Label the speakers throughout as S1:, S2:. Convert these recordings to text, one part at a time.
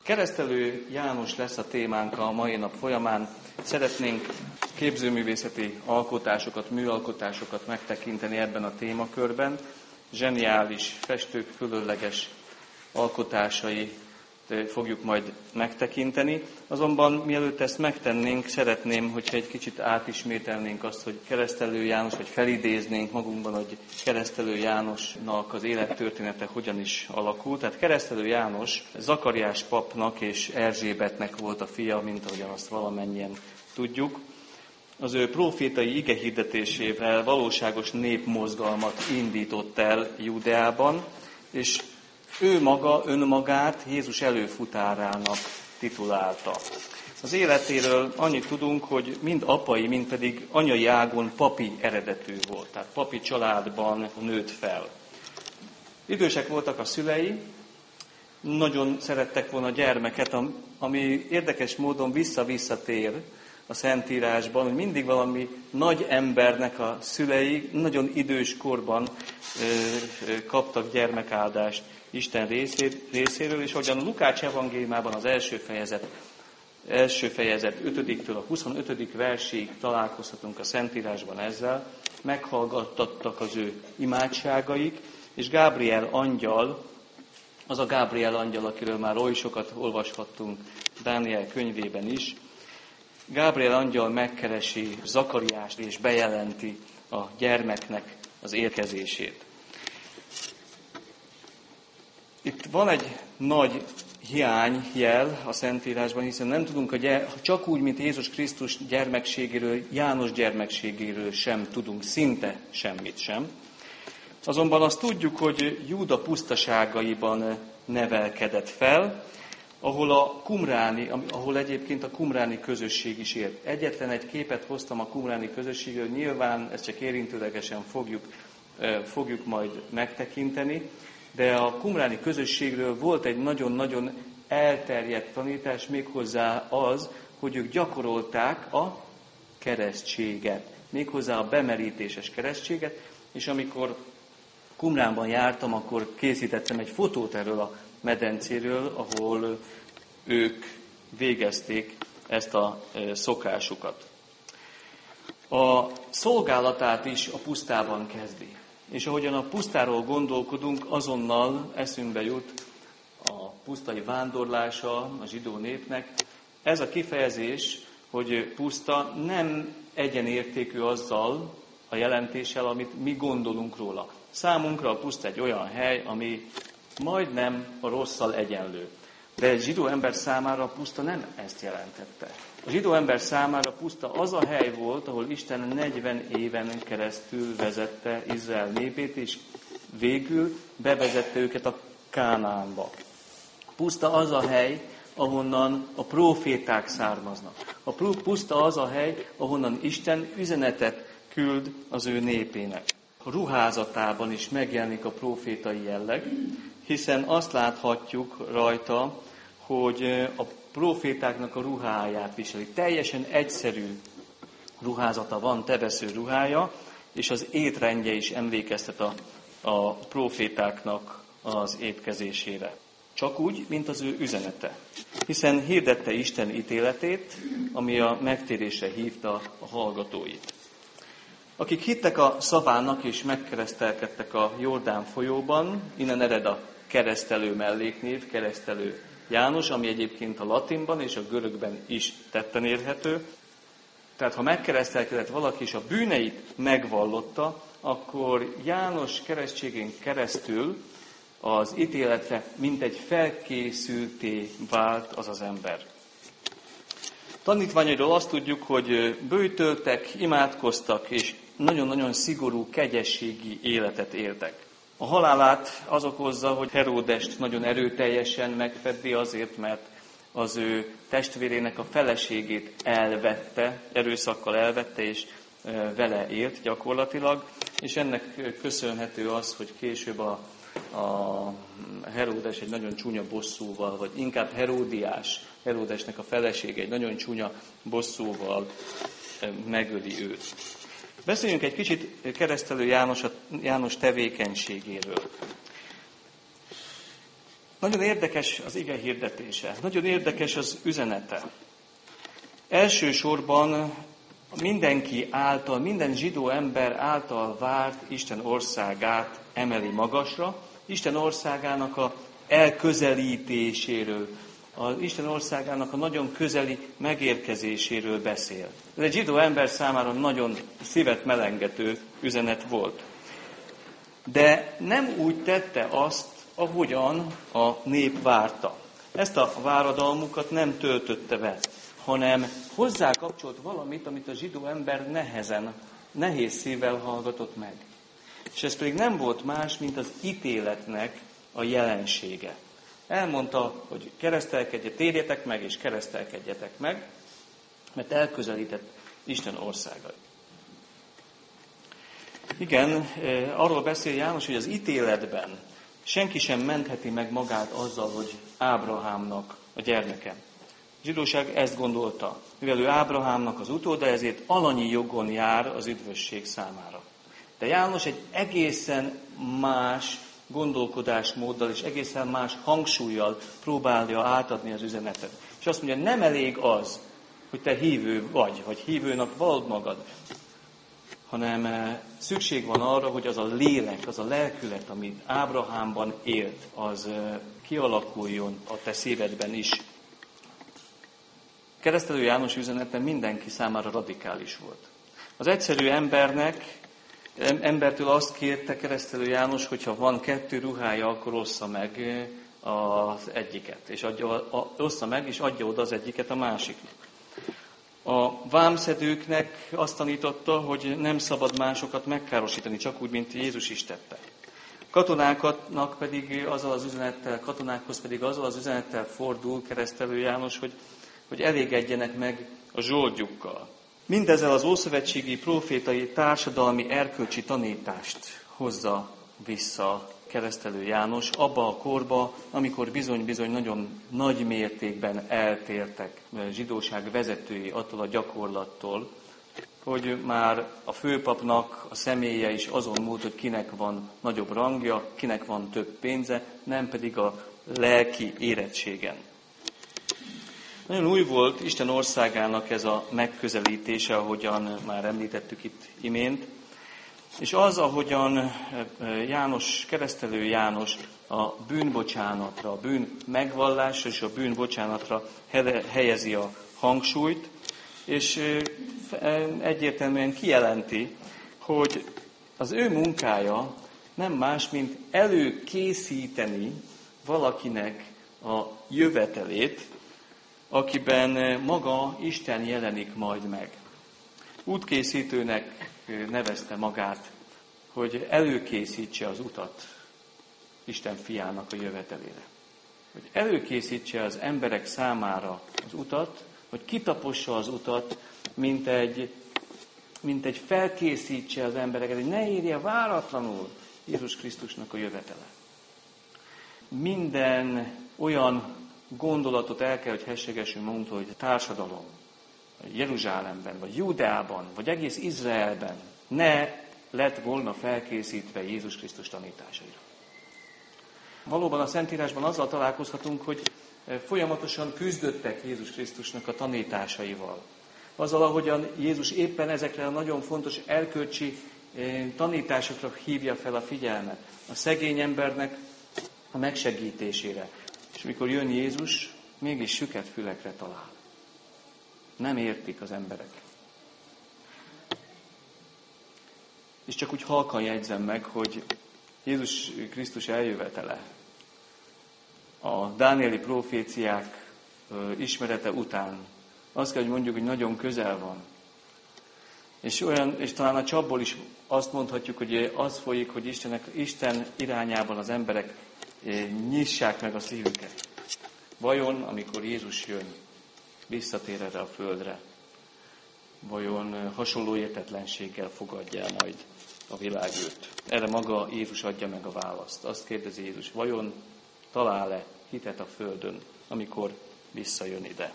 S1: Keresztelő János lesz a témánk a mai nap folyamán. Szeretnénk képzőművészeti alkotásokat, műalkotásokat megtekinteni ebben a témakörben. Zseniális, festők különleges alkotásai fogjuk majd megtekinteni. Azonban mielőtt ezt megtennénk, szeretném, hogyha egy kicsit átismételnénk azt, hogy Keresztelő János, vagy felidéznénk magunkban, hogy Keresztelő Jánosnak az élettörténete hogyan is alakult. Tehát Keresztelő János Zakariás papnak és Erzsébetnek volt a fia, mint ahogyan azt valamennyien tudjuk. Az ő prófétai igehirdetésével valóságos népmozgalmat indított el Judeában, és ő maga önmagát Jézus előfutárának titulálta. Az életéről annyit tudunk, hogy mind apai, mind pedig anyai ágon papi eredetű volt, tehát papi családban nőtt fel. Idősek voltak a szülei, nagyon szerettek volna gyermeket, ami érdekes módon visszatér a Szentírásban, hogy mindig valami nagy embernek a szülei nagyon idős korban kaptak gyermekáldást Isten részéről, és ahogyan a Lukács evangéliumában az első fejezet 5-től a 25. versig találkozhatunk a Szentírásban ezzel, meghallgattattak az ő imádságaik, és Gábriel angyal, az a Gábriel angyal, akiről már oly sokat olvashattunk Dániel könyvében is, Gábriel angyal megkeresi Zakariást és bejelenti a gyermeknek az érkezését. Itt van egy nagy hiányjel a Szentírásban, hiszen nem tudunk csak úgy, mint Jézus Krisztus gyermekségéről, János gyermekségéről sem tudunk szinte semmit sem. Azonban azt tudjuk, hogy Júda pusztaságaiban nevelkedett fel, ahol egyébként a kumráni közösség is élt. Egyetlen egy képet hoztam a kumráni közösségről, nyilván ezt csak érintőlegesen fogjuk majd megtekinteni, de a kumráni közösségről volt egy nagyon-nagyon elterjedt tanítás, méghozzá az, hogy ők gyakorolták a keresztséget, méghozzá a bemerítéses keresztséget, és amikor Qumránban jártam, akkor készítettem egy fotót erről a medencéről, ahol ők végezték ezt a szokásukat. A szolgálatát is a pusztában kezdi. És ahogyan a pusztáról gondolkodunk, azonnal eszünkbe jut a pusztai vándorlása a zsidó népnek. Ez a kifejezés, hogy puszta, nem egyenértékű azzal a jelentéssel, amit mi gondolunk róla. Számunkra a puszta egy olyan hely, ami majdnem a rosszal egyenlő. De egy zsidó ember számára a puszta nem ezt jelentette. A zsidó ember számára puszta az a hely volt, ahol Isten 40 éven keresztül vezette Izrael népét, és végül bevezette őket a Kánaánba. Puszta az a hely, ahonnan a próféták származnak. A puszta az a hely, ahonnan Isten üzenetet küld az ő népének. A ruházatában is megjelenik a prófétai jelleg, hiszen azt láthatjuk rajta, hogy a prófétáknak a ruháját viseli. Teljesen egyszerű ruházata van, tebesző ruhája, és az étrendje is emlékeztet a prófétáknak az étkezésére. Csak úgy, mint az ő üzenete. Hiszen hirdette Isten ítéletét, ami a megtérésre hívta a hallgatóit. Akik hittek a szavának és megkeresztelkedtek a Jordán folyóban, innen ered a keresztelő melléknév, Keresztelő János, ami egyébként a latinban és a görögben is tetten érhető. Tehát ha megkeresztelkedett valaki és a bűneit megvallotta, akkor János keresztségén keresztül az ítéletre mintegy felkészülté vált az az ember. Tanítványairól azt tudjuk, hogy böjtöltek, imádkoztak, és nagyon-nagyon szigorú kegyességi életet éltek. A halálát az okozza, hogy Heródest nagyon erőteljesen megfeddi azért, mert az ő testvérének a feleségét erőszakkal elvette, és vele élt gyakorlatilag, és ennek köszönhető az, hogy később a Heródes egy nagyon csúnya bosszúval, vagy inkább Heródesnek a felesége egy nagyon csúnya bosszúval megöli őt. Beszéljünk egy kicsit Keresztelő János tevékenységéről. Nagyon érdekes az ige hirdetése, nagyon érdekes az üzenete. Elsősorban mindenki által, minden zsidó ember által várt Isten országát emeli magasra, Isten országának a elközelítéséről, az Isten országának a nagyon közeli megérkezéséről beszél. Ez egy zsidó ember számára nagyon szívet melengető üzenet volt. De nem úgy tette azt, ahogyan a nép várta. Ezt a váradalmukat nem töltötte be, hanem hozzá kapcsolt valamit, amit a zsidó ember nehéz szívvel hallgatott meg. És ez pedig nem volt más, mint az ítéletnek a jelensége. Elmondta, hogy keresztelkedjetek, térjetek meg, és keresztelkedjetek meg, mert elközelített Isten országai. Igen, arról beszél János, hogy az ítéletben senki sem mentheti meg magát azzal, hogy Ábrahámnak a gyermeke. A zsidóság ezt gondolta, mivel ő Ábrahámnak az utóda, ezért alanyi jogon jár az üdvösség számára. De János egy egészen más gondolkodásmóddal és egészen más hangsúllyal próbálja átadni az üzenetet. És azt mondja, nem elég az, hogy te hívő vagy hívőnek vald magad, hanem szükség van arra, hogy az a lélek, az a lelkület, amit Ábrahámban élt, az kialakuljon a te szívedben is. Keresztelő János üzenete mindenki számára radikális volt. Az egyszerű embertől azt kérte Keresztelő János, hogyha van 2 ruhája, akkor ossza meg az egyiket, és ossza meg, és adja oda az egyiket a másiknak. A vámszedőknek azt tanította, hogy nem szabad másokat megkárosítani, csak úgy, mint Jézus is tette. Katonákhoz pedig azzal az üzenettel fordul Keresztelő János, hogy elégedjenek meg a zsoldjukkal. Mindezzel az ószövetségi profétai társadalmi erkölcsi tanítást hozza vissza Keresztelő János abba a korba, amikor bizony-bizony nagyon nagy mértékben eltértek a zsidóság vezetői attól a gyakorlattól, hogy már a főpapnak a személye is azon múlt, hogy kinek van nagyobb rangja, kinek van több pénze, nem pedig a lelki érettségen. Nagyon új volt Isten országának ez a megközelítése, ahogyan már említettük itt imént, és az, ahogyan Keresztelő János a bűnbocsánatra, a bűn megvallásra és a bűnbocsánatra helyezi a hangsúlyt, és egyértelműen kijelenti, hogy az ő munkája nem más, mint előkészíteni valakinek a jövetelét, akiben maga Isten jelenik majd meg. Útkészítőnek nevezte magát, hogy előkészítse az utat Isten fiának a jövetelére. Hogy előkészítse az emberek számára az utat, hogy kitapossa az utat, mint egy felkészítse az embereket, hogy ne érje váratlanul Jézus Krisztusnak a jövetele. Minden olyan gondolatot el kell, hogy hessegessünk magunktól, hogy a társadalom, Jeruzsálemben, vagy Júdeában, vagy egész Izraelben ne lett volna felkészítve Jézus Krisztus tanításaira. Valóban a Szentírásban azzal találkozhatunk, hogy folyamatosan küzdöttek Jézus Krisztusnak a tanításaival. Azzal, ahogyan Jézus éppen ezekre a nagyon fontos erkölcsi tanításokra hívja fel a figyelmet. A szegény embernek a megsegítésére. És mikor jön Jézus, mégis süket fülekre talál. Nem értik az emberek. És csak úgy halkan jegyzem meg, hogy Jézus Krisztus eljövetele a dánieli proféciák ismerete után azt kell, hogy mondjuk, hogy nagyon közel van. És talán a csapból is azt mondhatjuk, hogy az folyik, hogy Isten irányában az emberek nyissák meg a szívüket. Vajon, amikor Jézus jön, visszatér erre a földre, vajon hasonló értetlenséggel fogadja majd a világ őt? Erre maga Jézus adja meg a választ. Azt kérdezi Jézus, vajon talál-e hitet a földön, amikor visszajön ide?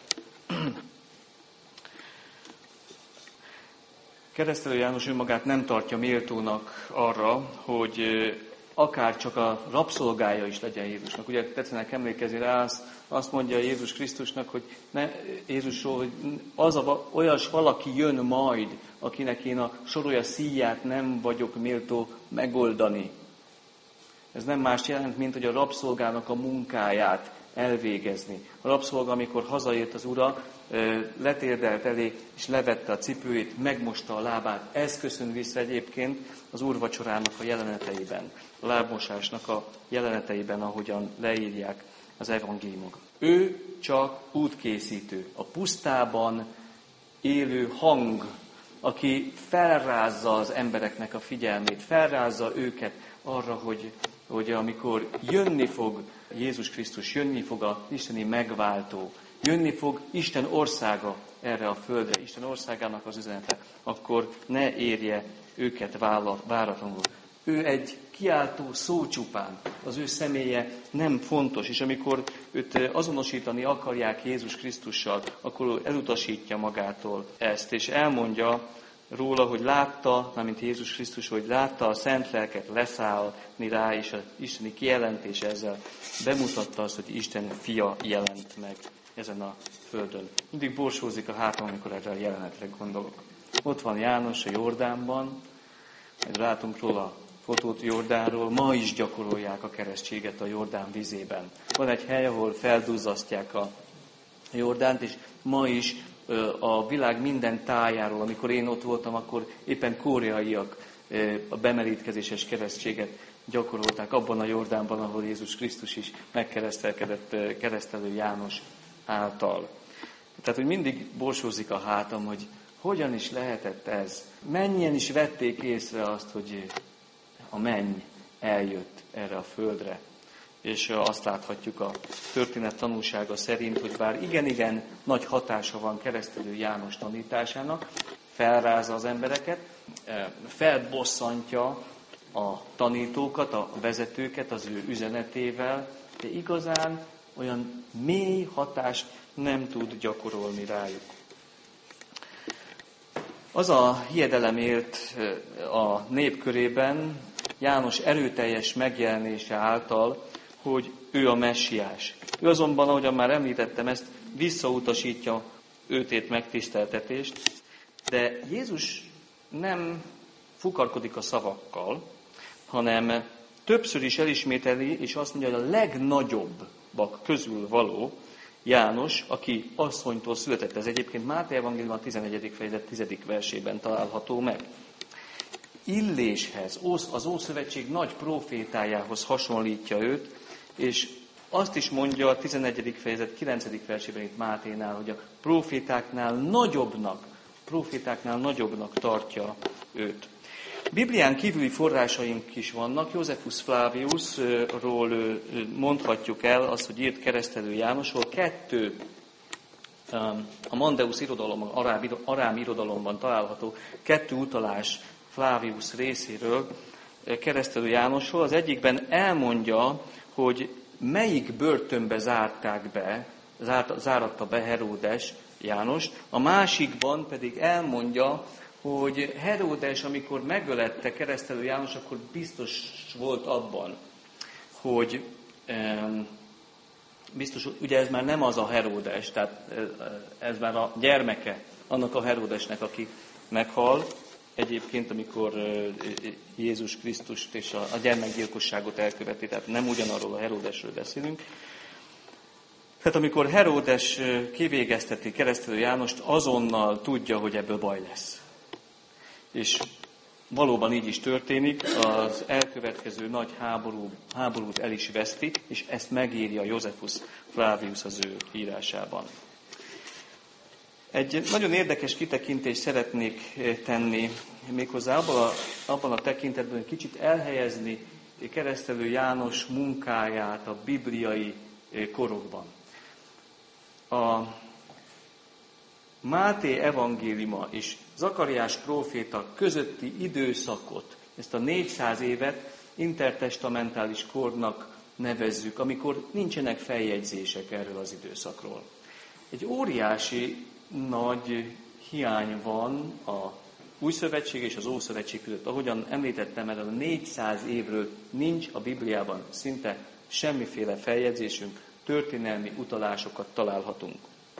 S1: Keresztelő János önmagát nem tartja méltónak arra, hogy akár csak a rabszolgája is legyen Jézusnak. Ugye tetszenek emlékezni rá, azt mondja Jézus Krisztusnak, hogy Jézusról, hogy olyas valaki jön majd, akinek én a sorolja szíját nem vagyok méltó megoldani. Ez nem más jelent, mint hogy a rabszolgának a munkáját elvégezni. A rabszolga, amikor hazaért az ura, letérdelt elé, és levette a cipőjét, megmosta a lábát. Ez köszön vissza egyébként az úrvacsorának a jeleneteiben, a lábmosásnak a jeleneteiben, ahogyan leírják az evangéliumok. Ő csak útkészítő, a pusztában élő hang, aki felrázza az embereknek a figyelmét, felrázza őket arra, hogy amikor jönni fog Jézus Krisztus, jönni fog az isteni megváltó, jönni fog Isten országa erre a földre, Isten országának az üzenete, akkor ne érje őket váratlanul. Ő egy kiáltó szó csupán, az ő személye nem fontos, és amikor őt azonosítani akarják Jézus Krisztussal, akkor elutasítja magától ezt, és elmondja róla, hogy látta, mármint Jézus Krisztus, hogy látta a szent lelket leszállni rá, és az isteni kijelentés ezzel bemutatta azt, hogy Isten fia jelent meg ezen a földön. Mindig borsózik a hátam, amikor erre a jelenetre gondolok. Ott van János a Jordánban, majd látunk róla a fotót Jordánról, ma is gyakorolják a keresztséget a Jordán vizében. Van egy hely, ahol felduzzasztják a Jordánt, és ma is a világ minden tájáról, amikor én ott voltam, akkor éppen koreaiak a bemerítkezéses keresztséget gyakorolták abban a Jordánban, ahol Jézus Krisztus is megkeresztelkedett keresztelő János által. Tehát, hogy mindig borsózik a hátam, hogy hogyan is lehetett ez. Mennyien is vették észre azt, hogy a menny eljött erre a földre. És azt láthatjuk a történet tanúsága szerint, hogy bár igen nagy hatása van keresztelő János tanításának, felrázza az embereket, felbosszantja a tanítókat, a vezetőket az ő üzenetével, de igazán olyan mély hatást nem tud gyakorolni rájuk. Az a hiedelem élt a nép körében János erőteljes megjelenése által, hogy ő a messiás. Ő azonban, ahogyan már említettem, ezt visszautasítja őtét megtiszteltetést, de Jézus nem fukarkodik a szavakkal, hanem többször is elismételi, és azt mondja, hogy a legnagyobbak közül való János, aki asszonytól született. Ez egyébként Máté evangélium a 11. fejezet 10. versében található meg. Illéshez, az Ószövetség nagy profétájához hasonlítja őt, és azt is mondja a 11. fejezet 9. versében itt Máténál, hogy a profétáknál nagyobbnak tartja őt. Biblián kívüli forrásaink is vannak. Józefus Flaviusról mondhatjuk el azt, hogy írt keresztelő Jánosról. 2 a Mandeusz irodalomban, arám irodalomban található 2 utalás Flavius részéről keresztelő Jánosról. Az egyikben elmondja, hogy melyik börtönbe záratta be Heródes Jánost, a másikban pedig elmondja, hogy Heródes, amikor megölette keresztelő János, akkor biztos volt abban, hogy ugye ez már nem az a Heródes, tehát ez már a gyermeke annak a Heródesnek, aki meghal, egyébként, amikor Jézus Krisztust és a gyermekgyilkosságot elköveti, tehát nem ugyanarról a Heródesről beszélünk. Tehát amikor Heródes kivégezteti keresztelő Jánost, azonnal tudja, hogy ebből baj lesz. És valóban így is történik, az elkövetkező nagy háborút el is veszti, és ezt megírja Józefus Flavius az ő írásában. Egy nagyon érdekes kitekintést szeretnék tenni, méghozzá abban a tekintetben, hogy kicsit elhelyezni keresztelő János munkáját a bibliai korokban. A Máté evangéliuma és Zakariás próféta közötti időszakot, ezt a 400 évet intertestamentális kornak nevezzük, amikor nincsenek feljegyzések erről az időszakról. Egy óriási nagy hiány van a Új szövetség és az Ószövetség között. Ahogyan említettem, erről a 400 évről nincs a Bibliában szinte semmiféle feljegyzésünk, történelmi utalásokat találhatunk.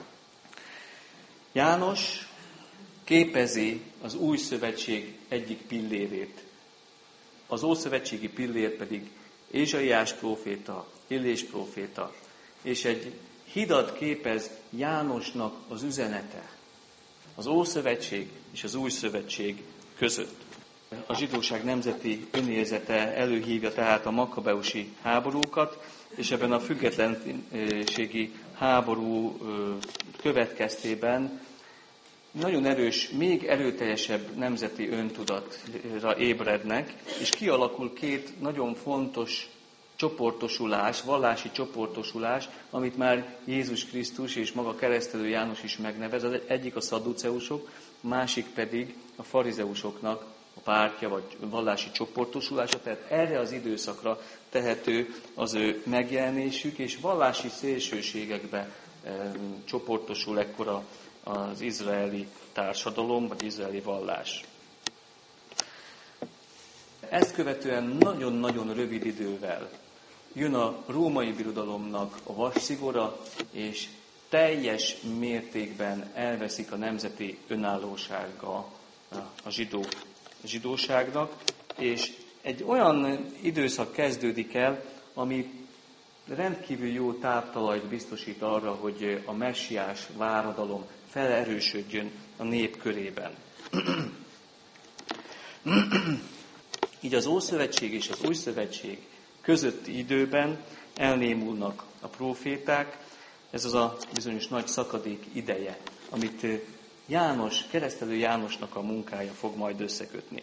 S1: János képezi az Új Szövetség egyik pillérét. Az Ószövetségi pillér pedig Ézsaiás próféta, Illés próféta, és egy hidat képez Jánosnak az üzenete az Ószövetség és az Új Szövetség között. A zsidóság nemzeti önérzete előhívja tehát a makkabeusi háborúkat, és ebben a függetlenségi háború következtében nagyon erős, még erőteljesebb nemzeti öntudatra ébrednek, és kialakul két nagyon fontos csoportosulás, vallási csoportosulás, amit már Jézus Krisztus és maga keresztelő János is megnevez. Az egyik a szadduceusok, másik pedig a farizeusoknak a pártja vagy vallási csoportosulása, tehát erre az időszakra tehető az ő megjelenésük, és vallási szélsőségekbe csoportosul ekkora az izraeli társadalom, vagy izraeli vallás. Ezt követően nagyon-nagyon rövid idővel jön a római birodalomnak a vasszigora, és teljes mértékben elveszik a nemzeti önállósága a zsidóságnak, és egy olyan időszak kezdődik el, ami rendkívül jó táptalajt biztosít arra, hogy a messiás váradalom felerősödjön a nép körében. Így az Ószövetség és az Új Szövetség közötti időben elnémulnak a próféták, ez az a bizonyos nagy szakadék ideje, amit keresztelő Jánosnak a munkája fog majd összekötni.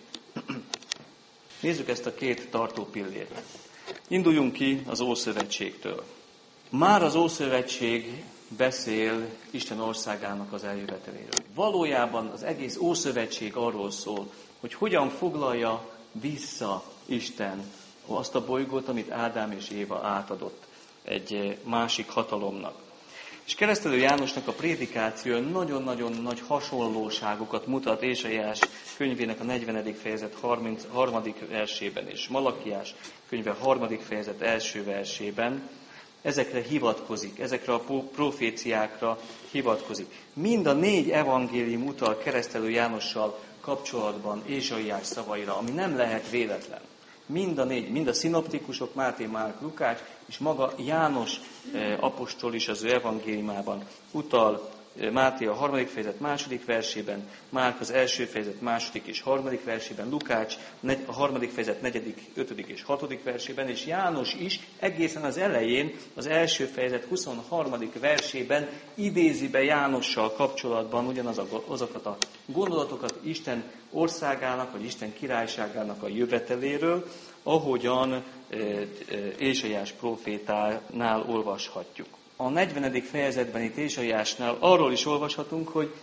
S1: Nézzük ezt a két tartópillért. Induljunk ki az Ószövetségtől. Már az Ószövetség beszél Isten országának az eljöveteléről. Valójában az egész Ószövetség arról szól, hogy hogyan foglalja vissza Isten azt a bolygót, amit Ádám és Éva átadott egy másik hatalomnak. És keresztelő Jánosnak a prédikáció nagyon-nagyon nagy hasonlóságokat mutat Ézsaiás könyvének a 40. fejezet 33. versében, és Malakiás könyve 3. fejezet 1. versében. Ezekre hivatkozik, ezekre a proféciákra hivatkozik. Mind a 4 evangélium utal keresztelő Jánossal kapcsolatban Ézsaiás szavaira, ami nem lehet véletlen. Mind a 4, mind a szinoptikusok, Máté, Márk, Lukács, és maga János apostol is az ő evangéliumában utal Máté a 3. fejezet 2. versében, Márk az 1. fejezet 2. és 3. versében, Lukács a 3. fejezet 4., 5. és 6. versében, és János is egészen az elején, az 1. fejezet 23. versében idézi be Jánossal kapcsolatban ugyanazokat a gondolatokat Isten országának, vagy Isten királyságának a jöveteléről, ahogyan Ézsaiás prófétánál olvashatjuk. A 40. fejezetben itt Ézsaiásnál arról is olvashatunk, hogy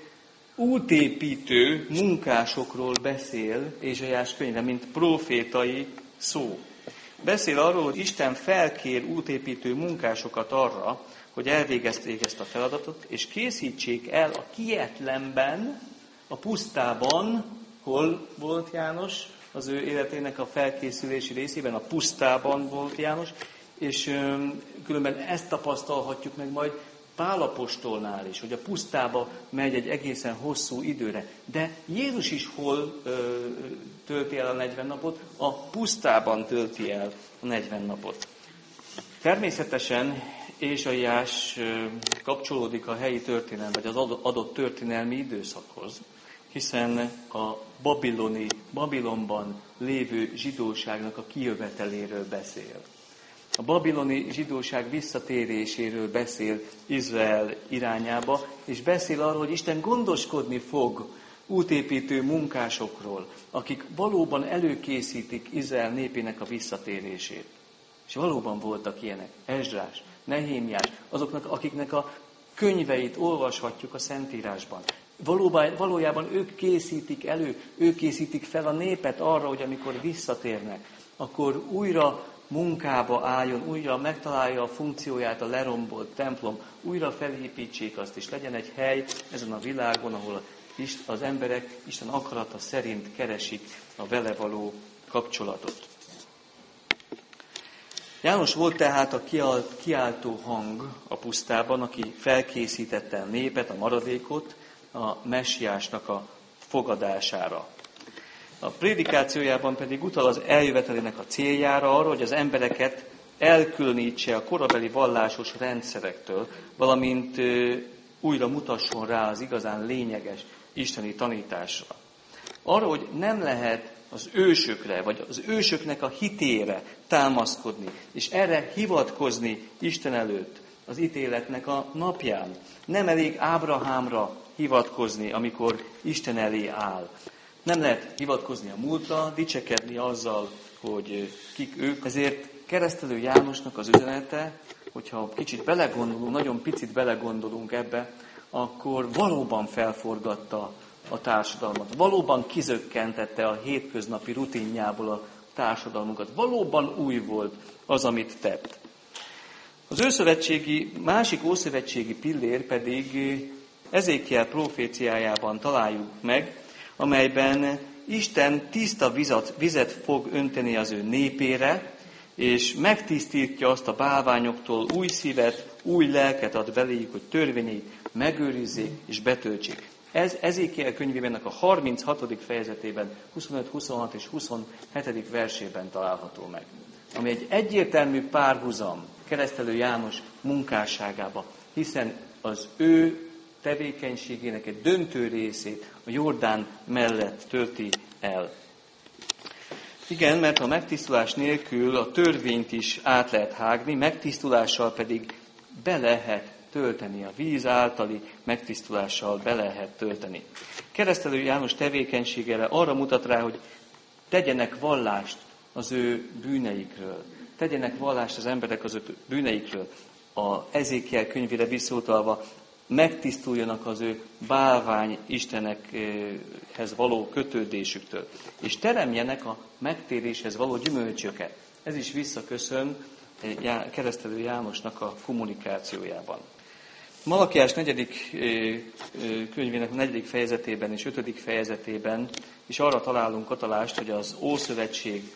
S1: útépítő munkásokról beszél Ézsaiás könyve, mint prófétai szó. Beszél arról, hogy Isten felkér útépítő munkásokat arra, hogy elvégezték ezt a feladatot, és készítsék el a kietlenben, a pusztában, hol volt János, az ő életének a felkészülési részében, a pusztában volt János, és különben ezt tapasztalhatjuk meg majd Pál apostolnál is, hogy a pusztába megy egy egészen hosszú időre. De Jézus is hol tölti el a 40 napot? A pusztában tölti el a 40 napot. Természetesen Ézsaiás kapcsolódik a helyi történelem, vagy az adott történelmi időszakhoz, hiszen a Babilonban lévő zsidóságnak a kijöveteléről beszél. A babiloni zsidóság visszatéréséről beszél Izrael irányába, és beszél arról, hogy Isten gondoskodni fog útépítő munkásokról, akik valóban előkészítik Izrael népének a visszatérését. És valóban voltak ilyenek. Ezrás, Nehémiás, azoknak, akiknek a könyveit olvashatjuk a Szentírásban. Valójában ők készítik elő, ők készítik fel a népet arra, hogy amikor visszatérnek, akkor újra munkába álljon, újra megtalálja a funkcióját a lerombolt templom, újra felépítsék azt, és legyen egy hely ezen a világon, ahol az emberek Isten akarata szerint keresik a vele való kapcsolatot. János volt tehát a kiáltó hang a pusztában, aki felkészítette a népet, a maradékot a messiásnak a fogadására. A prédikációjában pedig utal az eljövetelének a céljára, arra, hogy az embereket elkülönítse a korabeli vallásos rendszerektől, valamint újra mutasson rá az igazán lényeges isteni tanításra. Arra, hogy nem lehet az ősökre, vagy az ősöknek a hitére támaszkodni, és erre hivatkozni Isten előtt az ítéletnek a napján. Nem elég Ábrahámra hivatkozni, amikor Isten elé áll. Nem lehet hivatkozni a múltra, dicsekedni azzal, hogy kik ők. Ezért Keresztelő Jánosnak az üzenete, hogyha kicsit belegondolunk, nagyon picit belegondolunk ebbe, akkor valóban felforgatta a társadalmat. Valóban kizökkentette a hétköznapi rutinjából a társadalmunkat. Valóban új volt az, amit tett. Az másik ószövetségi pillér pedig Ezékiel proféciájában találjuk meg, amelyben Isten tiszta vizet fog önteni az ő népére, és megtisztítja azt a bálványoktól, új szívet, új lelket ad beléjük, hogy törvényeit megőrizzék és betöltsék. Ez Ezékiel könyvének a 36. fejezetében, 25, 26 és 27. versében található meg. Ami egy egyértelmű párhuzam Keresztelő János munkásságába, hiszen az ő tevékenységének egy döntő részét a Jordán mellett tölti el. Igen, mert a megtisztulás nélkül a törvényt is át lehet hágni, megtisztulással pedig be lehet tölteni, a víz általi megtisztulással be lehet tölteni. Keresztelő János tevékenységére arra mutat rá, hogy tegyenek vallást az ő bűneikről. Tegyenek vallást az emberek az ő bűneikről. A Ezékiel könyvére visszautalva, megtisztuljanak az ő bálvány istenekhez való kötődésüktől, és teremjenek a megtéréshez való gyümölcsöket. Ez is visszaköszön Keresztelő Jánosnak a kommunikációjában. Malakiás 4. könyvének 4. fejezetében és 5. fejezetében is arra találunk katalást, hogy az Ószövetség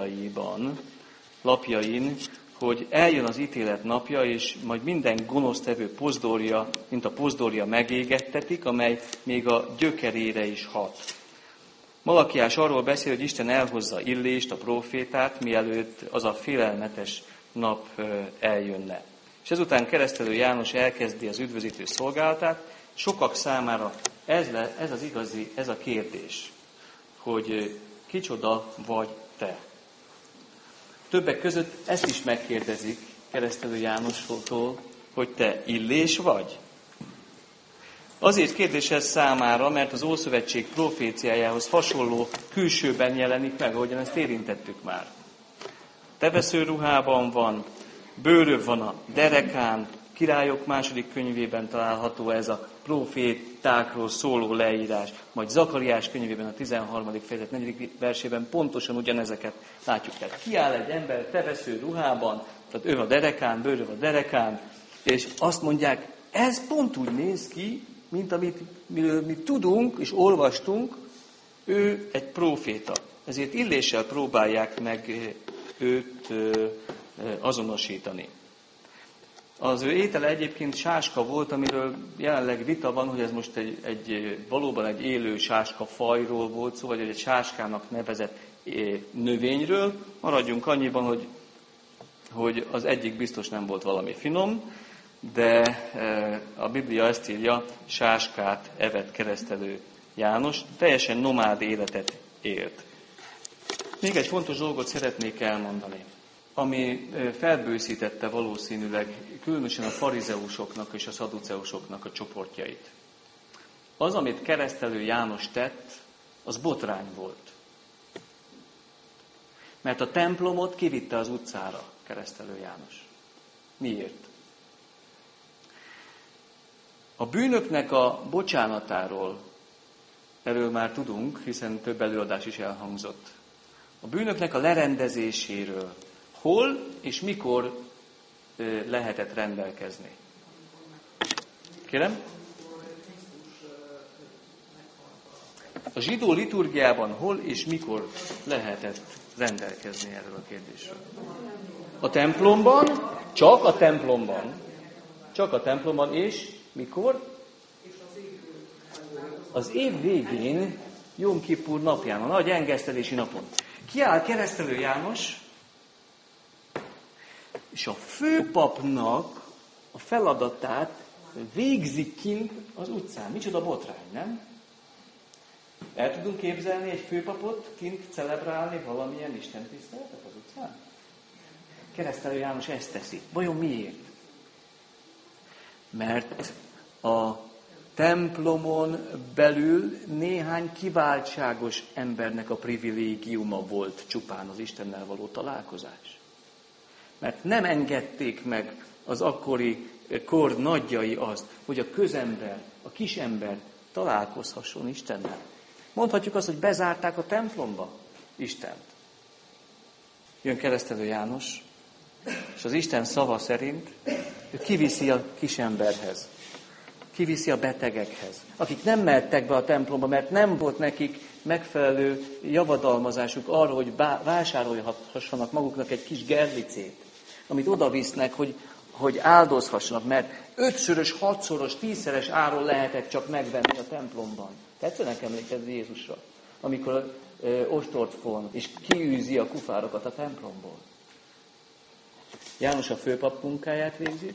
S1: lapjain, hogy eljön az ítélet napja, és majd minden gonosztevő pozdorja, mint a pozdorja megégettetik, amely még a gyökerére is hat. Malakiás arról beszél, hogy Isten elhozza Illést, a prófétát, mielőtt az a félelmetes nap eljönne. És ezután Keresztelő János elkezdi az üdvözítő szolgálatát. Sokak számára ez a kérdés, hogy kicsoda vagy te. Többek között ezt is megkérdezik Keresztelő Jánostól, hogy te Illés vagy? Azért kérdés ez számára, mert az Ószövetség proféciájához hasonló külsőben jelenik meg, ahogyan ezt érintettük már. Tevesző ruhában van, bőröv van a derekán, Királyok 2. könyvében található ez a profétákról szóló leírás, majd Zakariás könyvében a 13. fejezet 4. versében pontosan ugyanezeket látjuk. Tehát kiáll egy ember tevesző ruhában, tehát ő a derekán, bőröv a derekán, és azt mondják, ez pont úgy néz ki, mint miről mi tudunk és olvastunk, ő egy próféta. Ezért Illéssel próbálják meg őt azonosítani. Az ő étele egyébként sáska volt, amiről jelenleg vita van, hogy ez most valóban egy élő sáska fajról volt szó, vagy egy sáskának nevezett növényről. Maradjunk annyiban, hogy az egyik biztos nem volt valami finom, de a Biblia ezt írja, sáskát evett Keresztelő János, teljesen nomád életet élt. Még egy fontos dolgot szeretnék elmondani, ami felbőszítette valószínűleg különösen a farizeusoknak és a szaduceusoknak a csoportjait. Az, amit Keresztelő János tett, az botrány volt. Mert a templomot kivitte az utcára Keresztelő János. Miért? A bűnöknek a bocsánatáról, erről már tudunk, hiszen több előadás is elhangzott. A bűnöknek a lerendezéséről hol és mikor lehetett rendelkezni? Kérem? A zsidó liturgiában hol és mikor lehetett rendelkezni erről a kérdésről? A templomban, csak a templomban, és mikor? Az év végén, Jom Kippur napján, a nagy engesztelési napon. Kiáll Keresztelő János, és a főpapnak a feladatát végzik kint az utcán. Micsoda botrány, nem? El tudunk képzelni egy főpapot kint celebrálni valamilyen istentiszteletet az utcán? Keresztelő János ezt teszi. Vajon miért? Mert a templomon belül néhány kiváltságos embernek a privilégiuma volt csupán az Istennel való találkozás. Mert nem engedték meg az akkori kor nagyjai azt, hogy a közember, a kisember találkozhasson Istennel. Mondhatjuk azt, hogy bezárták a templomba Istent. Jön Keresztelő János, és az Isten szava szerint ő kiviszi a kisemberhez, kiviszi a betegekhez, akik nem mehettek be a templomba, mert nem volt nekik megfelelő javadalmazásuk arra, hogy vásárolhassanak maguknak egy kis gerlicét, amit oda visznek, hogy áldozhassanak, mert 5-szörös, 6-szoros, 10-szeres áron lehetett csak megvenni a templomban. Tetszenek emlékezni Jézusra, amikor ostort von, és kiűzi a kufárokat a templomból. János a főpap munkáját végzi,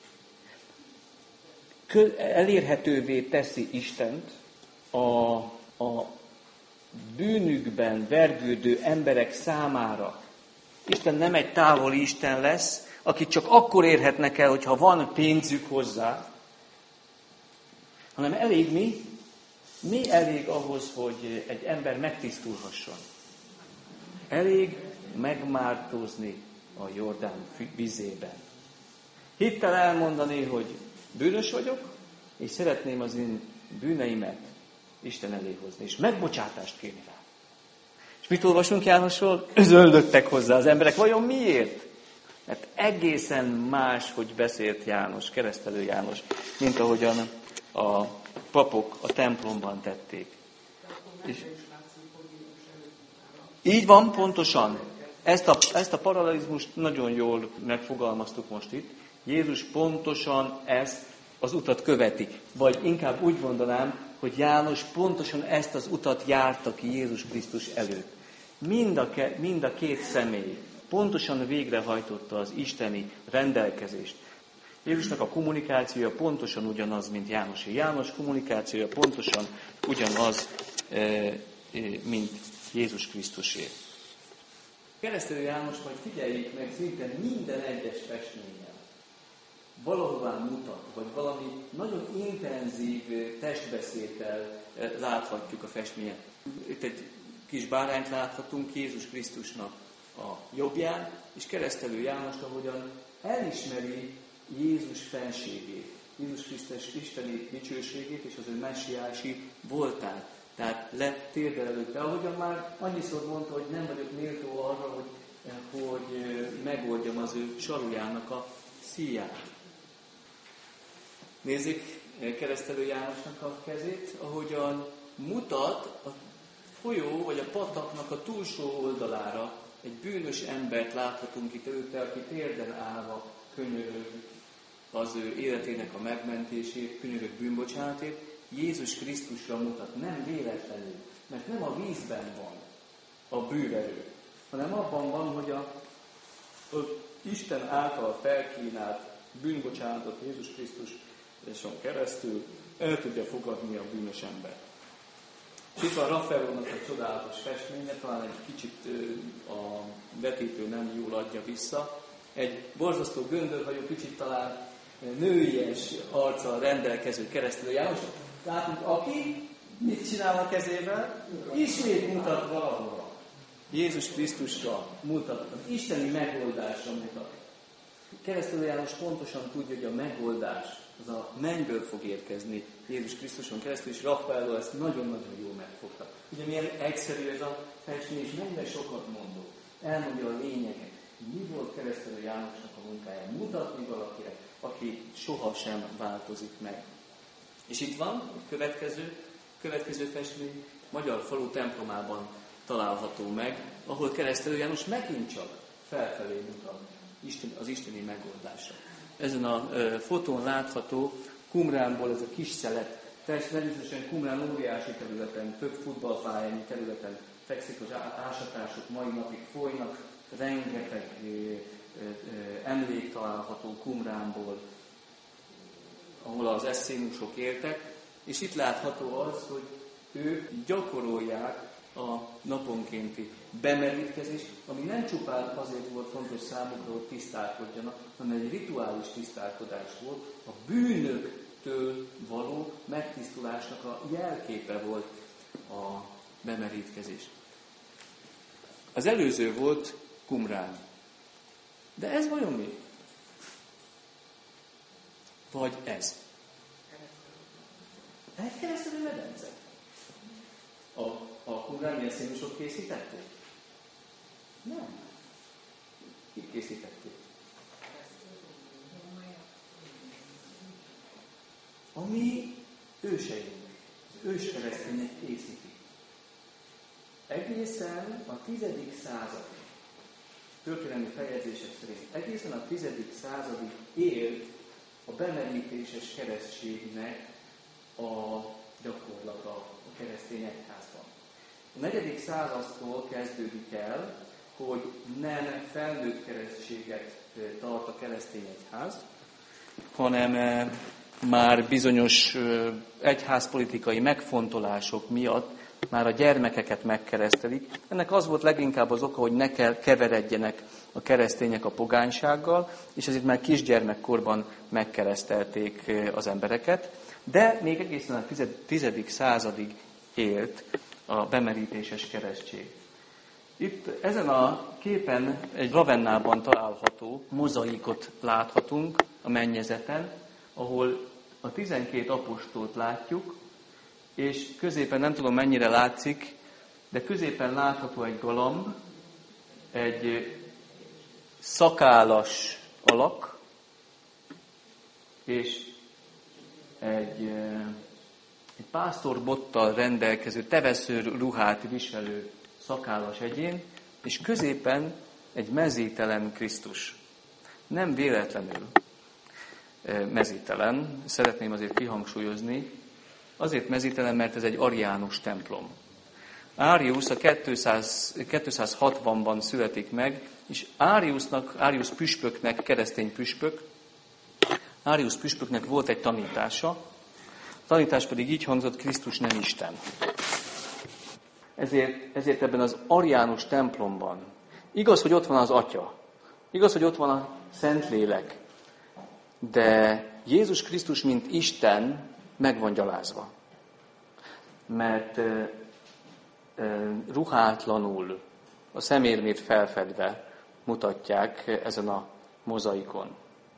S1: elérhetővé teszi Istent a bűnükben vergődő emberek számára. Isten nem egy távoli Isten lesz, akit csak akkor érhetnek el, hogyha van pénzük hozzá, hanem elég mi? Mi elég ahhoz, hogy egy ember megtisztulhasson? Elég megmártózni a Jordán vizében. Hittel elmondani, hogy bűnös vagyok, és szeretném az én bűneimet Isten elé hozni, és megbocsátást kérni rá. És mit olvasunk Jánosról? Zöldöttek hozzá az emberek. Vajon miért? Mert egészen más, hogy beszélt János, Keresztelő János, mint ahogyan a papok a templomban tették. És így van, pontosan. Ezt a paralelizmust nagyon jól megfogalmaztuk most itt. Jézus pontosan ezt az utat követi. Vagy inkább úgy mondanám, hogy János pontosan ezt az utat járta ki Jézus Krisztus előtt. Mind a két személy pontosan végrehajtotta az isteni rendelkezést. Jézusnak a kommunikációja pontosan ugyanaz, mint Jánosé. János kommunikációja pontosan ugyanaz, mint Jézus Krisztusé. Keresztelő János, majd figyeljék meg, szinte minden egyes festményen valahová mutat, vagy valami nagyon intenzív testbeszéddel láthatjuk a festményen. Itt egy kis bárányt láthatunk Jézus Krisztusnak a jobbján, és Keresztelő János, ahogyan elismeri Jézus fenségét, Jézus Krisztus isteni dicsőségét és az ő messiási voltát. Tehát letérdel előtte, ahogyan már annyiszor mondta, hogy nem vagyok méltó arra, hogy megoldjam az ő sarujának a szíját. Nézzék Keresztelő Jánosnak a kezét, ahogyan mutat a folyó vagy a pataknak a túlsó oldalára egy bűnös embert láthatunk itt előtte, aki térden állva könyörög az ő életének a megmentését, könyörög bűnbocsánatért. Jézus Krisztusra mutat, nem véletlenül, mert nem a vízben van a bűverő, hanem abban van, hogy az Isten által felkínált bűnbocsánatot Jézus Krisztuson keresztül el tudja fogadni a bűnös ember. És itt van Raffaellónak a csodálatos festménye, talán egy kicsit a vetítő nem jól adja vissza. Egy borzasztó göndörhajú, kicsit talán nőies arccal rendelkező Keresztelő János. Látunk, aki mit csinál a kezével? Ismét mutat valahova. Jézus Krisztusra mutat, az isteni megoldásra mutat. Keresztelő János pontosan tudja, hogy a megoldás az a mennyből fog érkezni Jézus Krisztuson keresztül, és Raffaello ezt nagyon-nagyon jól megfogta. Ugye milyen egyszerű ez a festmény, és mennyire sokat mondó. Elmondja a lényeget. Mi volt keresztelő Jánosnak a munkája? Mutatni valakire, aki sohasem változik meg. És itt van a következő festmény, Magyar Falu templomában található meg, ahol keresztelő János megint csak felfelé mutat az isteni megoldásra. Ezen a fotón látható Qumránból ez a kis szelet, természetesen Qumrán óriási területen, több futballpályányi területen fekszik, az ásatások mai napig folynak, rengeteg emlék található Qumránból, ahol az eszénusok éltek, és itt látható az, hogy ők gyakorolják a naponkénti bemerítkezést, ami nem csupán azért volt fontos számukra, hogy tisztálkodjanak, hanem egy rituális tisztálkodás volt, a bűnöktől való megtisztulásnak a jelképe volt a bemerítkezés. Az előző volt Qumrán. De ez vajon mi? Vagy ez? Egy keresztelő medence. A qumráni eszénusok készítették? Nem. Kik készítették? A mi őseink, az őskeresztények készítik. Egészen a 10. század, történelmi feljegyzések szerint, egészen a 10. századig élt a bemerítéses keresztségnek a gyakorlata a keresztény egyházban. A 4. századtól kezdődik el, hogy nem felnőtt keresztséget tart a keresztény egyház, hanem már bizonyos egyházpolitikai megfontolások miatt már a gyermekeket megkeresztelik. Ennek az volt leginkább az oka, hogy ne keveredjenek a keresztények a pogánysággal, és ezért már kisgyermekkorban megkeresztelték az embereket. De még egészen a 10. századig élt a bemerítéses keresztség. Itt ezen a képen egy Ravennában található mozaikot láthatunk a mennyezeten, ahol a 12 apostolt látjuk, és középen, nem tudom mennyire látszik, de középen látható egy galamb, egy szakállas alak, és egy pásztorbottal rendelkező, tevesző ruhát viselő szakállas egyén, és középen egy mezítelen Krisztus. Nem véletlenül mezítelen, szeretném azért kihangsúlyozni, azért mezítelen, mert ez egy ariánus templom. Árius a 260-ban születik meg, és Árius püspöknek, keresztény püspök, Árius püspöknek volt egy tanítása, a tanítás pedig így hangzott, Krisztus nem Isten. Ezért ebben az ariánus templomban igaz, hogy ott van az Atya, igaz, hogy ott van a Szentlélek, de Jézus Krisztus, mint Isten, meg van gyalázva. Mert ruhátlanul, a szemérmét felfedve mutatják ezen a mozaikon.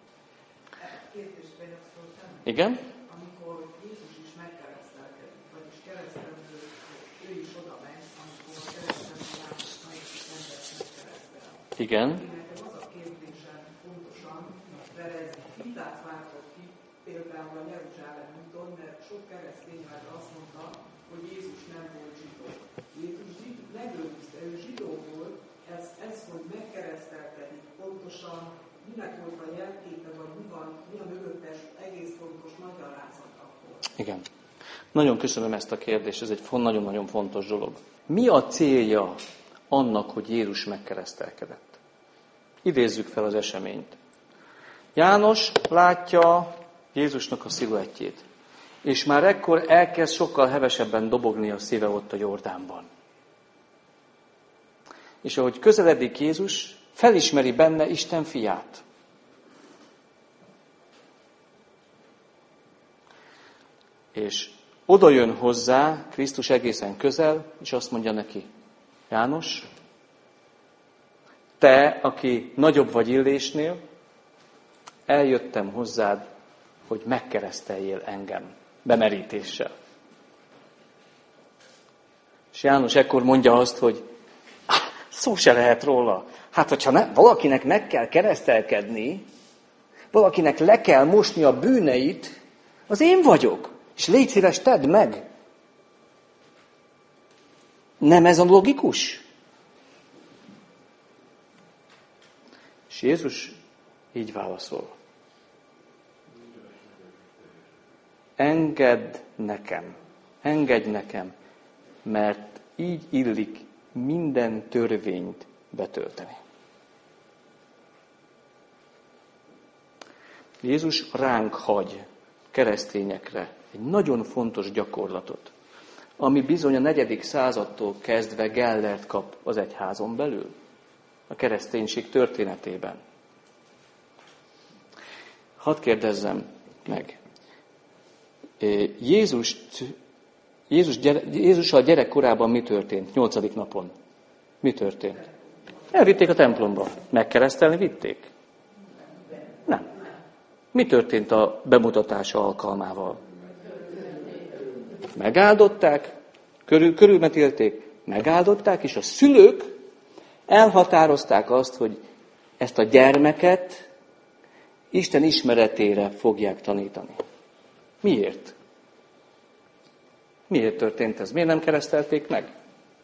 S1: Igen?
S2: Amikor Jézus is megkeresztelkedik, vagyis keresztelő, ő is oda megy, amikor a keresztelő Jánosnak is rendet megkeresztel.
S1: Igen.
S2: Nekem az a kérdésem pontosan, mert ez vitát váltott ki, például a Jeruzsálem úton, mert sok keresztény már azt mondta, hogy Jézus nem volt zsidó. Jézus megőrizte, ő zsidó volt, ez hogy megkeresztelkedik pontosan, minek volt a jelképe, vagy mi a mögöttes egész fontos magyarázat akkor?
S1: Igen. Nagyon köszönöm ezt a kérdést, ez egy nagyon-nagyon fontos dolog. Mi a célja annak, hogy Jézus megkeresztelkedett? Idézzük fel az eseményt. János látja Jézusnak a sziluettjét, és már ekkor elkezd sokkal hevesebben dobogni a szíve ott a Jordánban. És ahogy közeledik Jézus, felismeri benne Isten fiát. És oda jön hozzá Krisztus egészen közel, és azt mondja neki, János, te, aki nagyobb vagy Illésnél, eljöttem hozzád, hogy megkereszteljél engem bemerítéssel. És János ekkor mondja azt, hogy
S3: szó se lehet róla. Hát, hogyha valakinek meg kell keresztelkedni, valakinek le kell mosni a bűneit, az én vagyok. És légy szíves, tedd meg. Nem ez a logikus? És Jézus így válaszol. Engedd nekem, mert így illik minden törvényt betölteni. Jézus ránk hagy, keresztényekre, egy nagyon fontos gyakorlatot, ami bizony a 4. századtól kezdve gellert kap az egyházon belül, a kereszténység történetében. Hadd kérdezzem meg. Jézussal gyerekkorában mi történt? 8. napon. Mi történt? Elvitték a templomba. Megkeresztelni vitték? Nem. Mi történt a bemutatása alkalmával? Megáldották, körülmetélték, megáldották, és a szülők elhatározták azt, hogy ezt a gyermeket Isten ismeretére fogják tanítani. Miért? Miért történt ez? Miért nem keresztelték meg?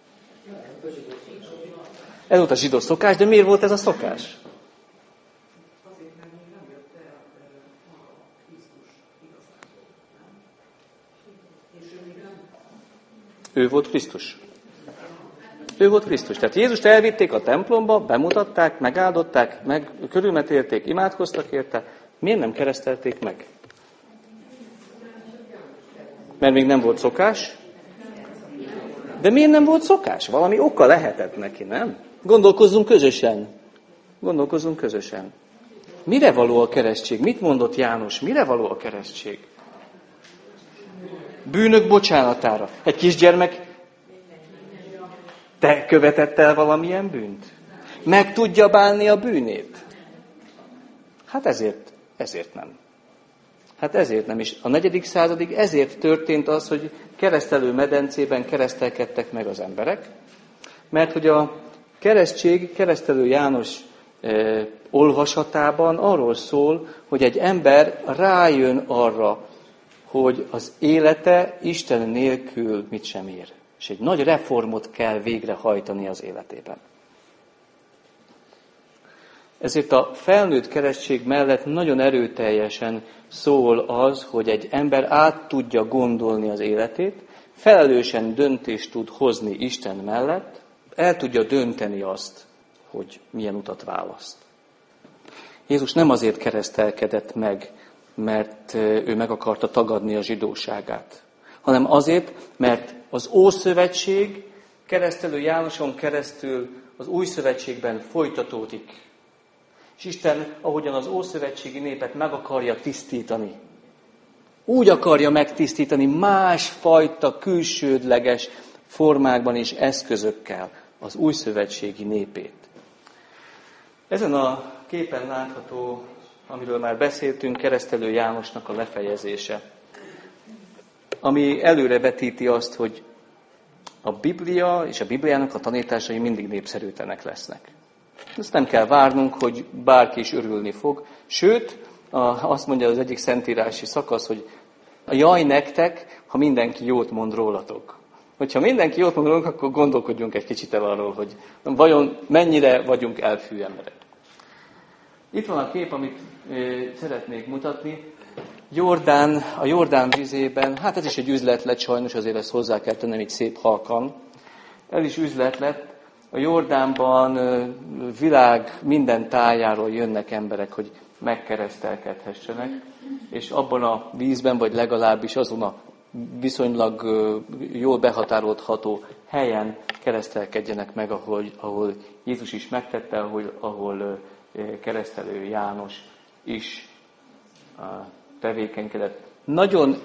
S3: Ez volt a zsidó szokás, de miért volt ez a szokás?
S2: Azért, mert még nem jött el a Krisztus igazából, nem? És ő még nem...
S3: Ő volt Krisztus. Ő volt Krisztus. Tehát Jézust elvitték a templomba, bemutatták, megáldották, körülmetélték, imádkoztak érte. Miért nem keresztelték meg? Mert még nem volt szokás? De miért nem volt szokás? Valami oka lehetett neki, nem? Gondolkozzunk közösen. Mire való a keresztség? Mit mondott János? Mire való a keresztség? Bűnök bocsánatára. Egy kisgyermek te követett el valamilyen bűnt? Meg tudja bánni a bűnét? Hát ezért nem. Hát ezért nem is. A 4. századig ezért történt az, hogy keresztelő medencében keresztelkedtek meg az emberek, mert hogy a keresztség keresztelő János olvasatában arról szól, hogy egy ember rájön arra, hogy az élete Isten nélkül mit sem ér. És egy nagy reformot kell végrehajtani az életében. Ezért a felnőtt keresztség mellett nagyon erőteljesen szól az, hogy egy ember át tudja gondolni az életét, felelősen döntést tud hozni Isten mellett, el tudja dönteni azt, hogy milyen utat választ. Jézus nem azért keresztelkedett meg, mert ő meg akarta tagadni a zsidóságát, hanem azért, mert az Ószövetség keresztelő Jánoson keresztül az Új Szövetségben folytatódik. És Isten, ahogyan az ószövetségi népet meg akarja tisztítani, úgy akarja megtisztítani másfajta külsődleges formákban és eszközökkel az újszövetségi népét. Ezen a képen látható, amiről már beszéltünk, keresztelő Jánosnak a lefejezése, ami előrevetíti azt, hogy a Biblia és a Bibliának a tanításai mindig népszerűtlenek lesznek. Ezt nem kell várnunk, hogy bárki is örülni fog. Sőt, azt mondja az egyik szentírási szakasz, hogy a jaj nektek, ha mindenki jót mond rólatok. Hogyha mindenki jót mond rólunk, akkor gondolkodjunk egy kicsit el arról, hogy vajon mennyire vagyunk elfű emberek. Itt van a kép, amit szeretnék mutatni. A Jordán vizében, hát ez is egy üzlet lett, sajnos azért ezt hozzá kell tennem így szép halkan. Ez is üzlet lett. A Jordánban világ minden tájáról jönnek emberek, hogy megkeresztelkedhessenek, és abban a vízben, vagy legalábbis azon a viszonylag jól behatárolható helyen keresztelkedjenek meg, ahol Jézus is megtette, ahol keresztelő János is tevékenykedett. Nagyon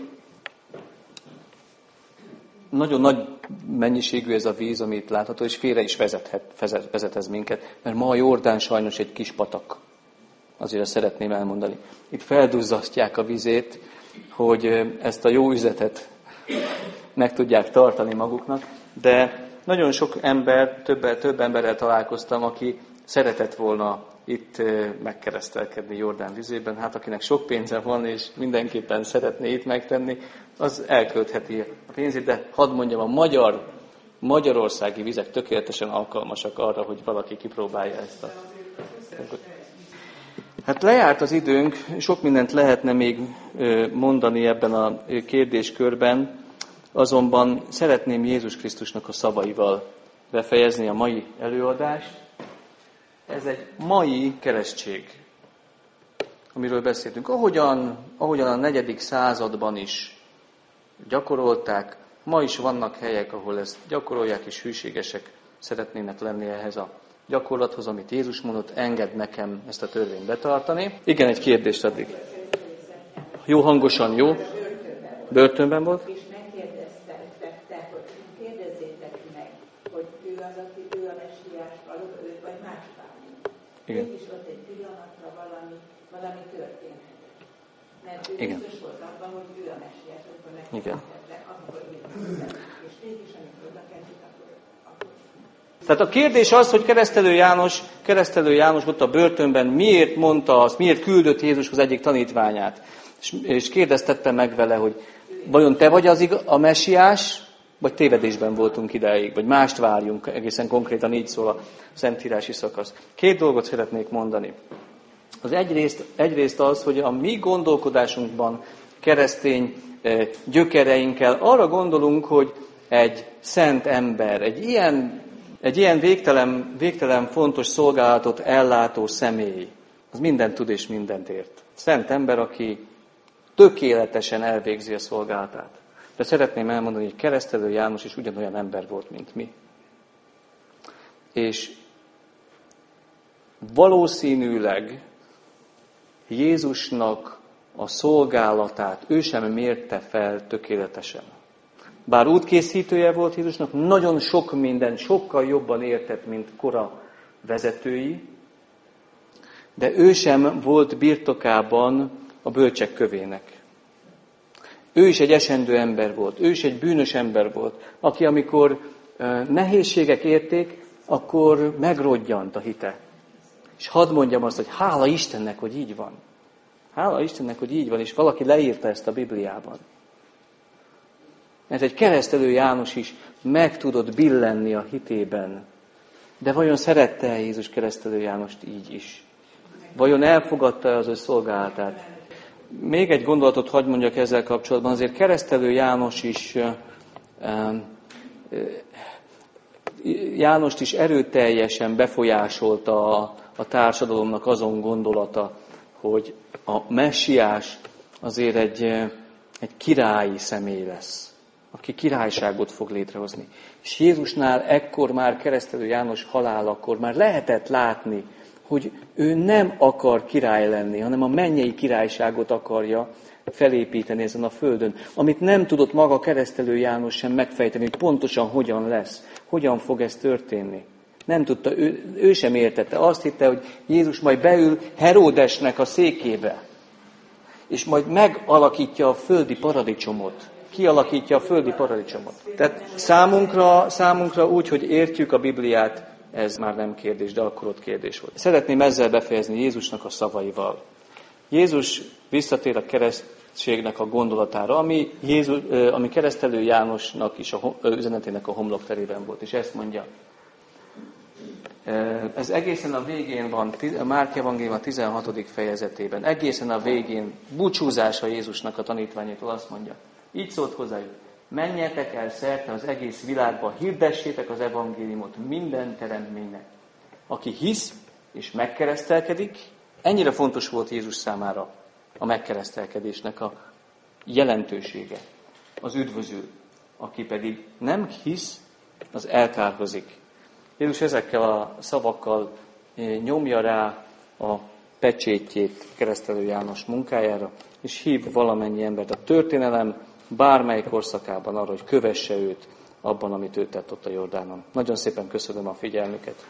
S3: nagy mennyiségű ez a víz, amit látható, és félre is vezet ez minket, mert ma a Jordán sajnos egy kis patak. Azért szeretném elmondani. Itt felduzzasztják a vizét, hogy ezt a jó üzletet meg tudják tartani maguknak, de nagyon sok ember, több emberrel találkoztam, aki szeretett volna itt megkeresztelkedni Jordán vizében. Hát akinek sok pénze van, és mindenképpen szeretné itt megtenni, az elköltheti a pénzét, de hadd mondjam, a magyarországi vizek tökéletesen alkalmasak arra, hogy valaki kipróbálja ezt a... Hát lejárt az időnk, sok mindent lehetne még mondani ebben a kérdéskörben, azonban szeretném Jézus Krisztusnak a szavaival befejezni a mai előadást. Ez egy mai keresztség, amiről beszéltünk. Ahogyan a 4. században is gyakorolták, ma is vannak helyek, ahol ezt gyakorolják, és hűségesek szeretnének lenni ehhez a gyakorlathoz, amit Jézus mondott, engedd nekem ezt a törvényt betartani. Igen, egy kérdést addig. Jó hangosan, jó? Börtönben volt?
S4: És megkérdezte, hogy kérdezzétek meg, hogy ő az, aki ő a messiás, őt vagy más várni. Mégis ott egy pillanatra valami történhetett. Mert ő biztos volt abban, hogy ő a messiás, amikor megkérdezte, akkor ő és mégis amikor oda került, akkor...
S3: Tehát a kérdés az, hogy Keresztelő János ott a börtönben miért mondta azt, miért küldött Jézushoz egyik tanítványát. És kérdeztette meg vele, hogy vajon te vagy a messiás, vagy tévedésben voltunk idáig, vagy mást várjunk, egészen konkrétan így szól a szentírási szakasz. 2 dolgot szeretnék mondani. Az egyrészt az, hogy a mi gondolkodásunkban, keresztény gyökereinkkel arra gondolunk, hogy egy szent ember, egy ilyen végtelen fontos szolgálatot ellátó személy, az mindent tud és mindent ért. Szent ember, aki tökéletesen elvégzi a szolgálatát. De szeretném elmondani, hogy Keresztelő János is ugyanolyan ember volt, mint mi. És valószínűleg Jézusnak a szolgálatát ő sem mérte fel tökéletesen. Bár útkészítője volt Jézusnak, nagyon sok mindent sokkal jobban értett, mint kora vezetői, de ő sem volt birtokában a bölcsek kövének. Ő is egy esendő ember volt, ő is egy bűnös ember volt, aki amikor nehézségek érték, akkor megrodjant a hite. És hadd mondjam azt, hogy hála Istennek, hogy így van. Hála Istennek, hogy így van, és valaki leírta ezt a Bibliában. Mert egy Keresztelő János is meg tudott billenni a hitében. De vajon szerette Jézus Keresztelő Jánost így is? Vajon elfogadta az ő szolgálatát? Még egy gondolatot hadd mondjak ezzel kapcsolatban. Azért Keresztelő Jánost is erőteljesen befolyásolta a társadalomnak azon gondolata, hogy a messiás azért egy királyi személy lesz, aki királyságot fog létrehozni. És Jézusnál ekkor már Keresztelő János halálakor már lehetett látni, hogy ő nem akar király lenni, hanem a mennyei királyságot akarja felépíteni ezen a földön, amit nem tudott maga Keresztelő János sem megfejteni, hogy pontosan hogyan lesz, hogyan fog ez történni. Nem tudta, ő sem értette. Azt hitte, hogy Jézus majd beül Heródesnek a székébe, és majd megalakítja a földi paradicsomot. Kialakítja a földi paradicsomot. Tehát számunkra úgy, hogy értjük a Bibliát, ez már nem kérdés, de akkor ott kérdés volt. Szeretném ezzel befejezni Jézusnak a szavaival. Jézus visszatér a keresztségnek a gondolatára, ami Keresztelő Jánosnak is a üzenetének a homlokterében volt, és ezt mondja. Ez egészen a végén van, a Márk Evangélium a 16. fejezetében, egészen a végén búcsúzása Jézusnak a tanítványától azt mondja. Így szólt hozzájuk, menjetek el szerte az egész világba, hirdessétek az evangéliumot minden teremtménynek. Aki hisz és megkeresztelkedik, ennyire fontos volt Jézus számára a megkeresztelkedésnek a jelentősége, az üdvözül. Aki pedig nem hisz, az elkárhozik. Jézus ezekkel a szavakkal nyomja rá a pecsétjét Keresztelő János munkájára, és hív valamennyi embert a történelem bármely korszakában arra, hogy kövesse őt abban, amit ő tett ott a Jordánon. Nagyon szépen köszönöm a figyelmüket.